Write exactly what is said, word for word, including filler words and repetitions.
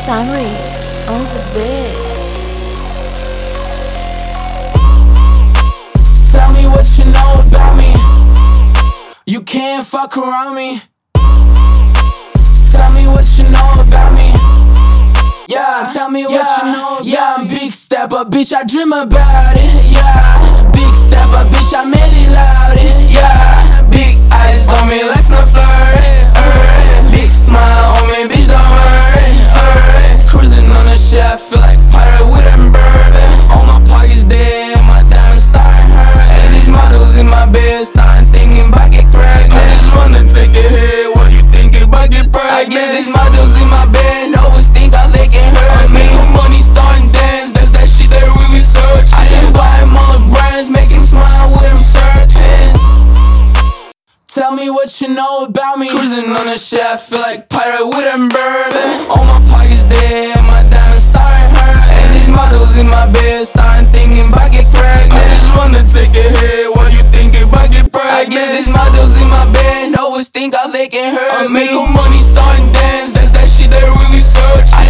Samri on the beat. Tell me what you know about me. You can't fuck around me. Tell me what you know about me. Yeah, tell me what yeah, you know about yeah, I'm me. Big stepper, bitch, I dream about it. Yeah, big stepper, bitch, I made it loud. It. Yeah, big eyes on me, let's not flirt. Uh, big smile on me, bitch, don't worry. Uh, cruising on the shit, I feel like pirate with a bourbon. All my pockets dead, my diamonds starting hurt. And these models in my bed starting thinking about get pregnant. I just wanna take a hit, what you thinking about get pregnant? I get these models in my bed, always think how they can hurt me. Money starting dance, that's that shit they really search. I can buy them all the brands, make him smile with them serpents. Tell me what you know about me. Cruising on the shit, I feel like pirate with them bourbon. All my pockets dead, my diamonds starting hurt. And these models in my bed starting thinking about get pregnant. I just wanna take a hit, what you thinking about get pregnant? I get these models in my bed, always think how they can hurt me. Make money starting dance, that's that shit they really search. I